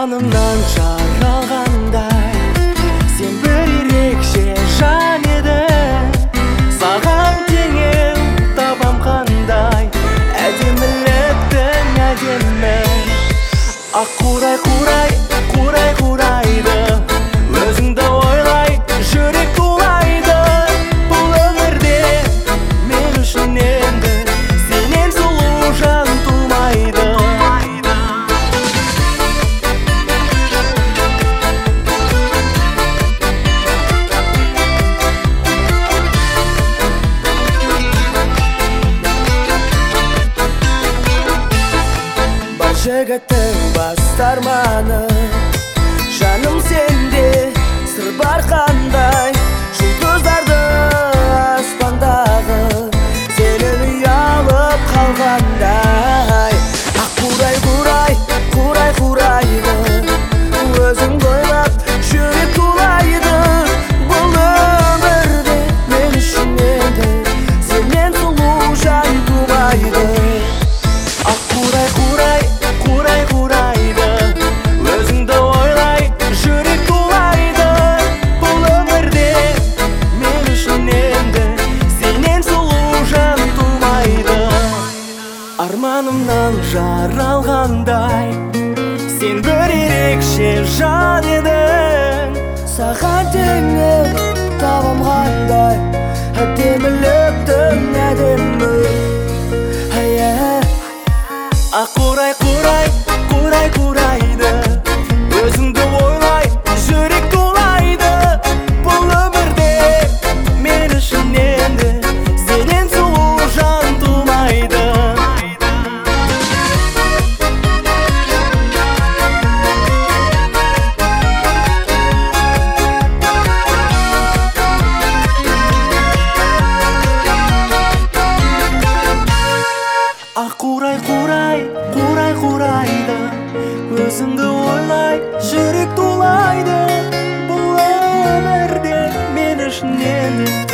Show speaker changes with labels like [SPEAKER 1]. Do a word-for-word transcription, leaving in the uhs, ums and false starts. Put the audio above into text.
[SPEAKER 1] арманымнан жаралғандай, сен бір ерекше жан едің. Саған теңеу табам қандай, әдеміліктің әдемі. Ақ қурай қурай, қурай қурайды, өзіңді ойлай жүрек тулайды. Бұл өмірде мен үшін енді сенен сұлу жан тумайды. Бар жігіттің басты арманы, жаным сенде сыр бар қандай. Жұлдыздарды аспандағы сенен ұялып қалғандай. Ақ қурай қурай, қурай қурайды, өзіңді ойлап жүрек тулайды. Бұл өмірде мен үшін енді сенен сұлу жан тумайды. Ақ қурай қурай, қурай қурайды, өзіңді ойлай жүрек тулайды. Бұл өмірде мен үшін енді сенен сұлу жан тумайды. Арманымнан жаралғандай, сен бір ерекше жан едің. Саған теңеу табам қандай, әдеміліктің әдемі. Ақ қурай қурай, қурай қурайды, өзіңді ойлай жүрек тулайды. Бұл өмірде мен үшін енді сенен сұлу жан тумайды. Ақ қурай қурай, қурай қурайды, өзіңді ойлай жүрек тулайды. Бұл өмірде мен үшін енді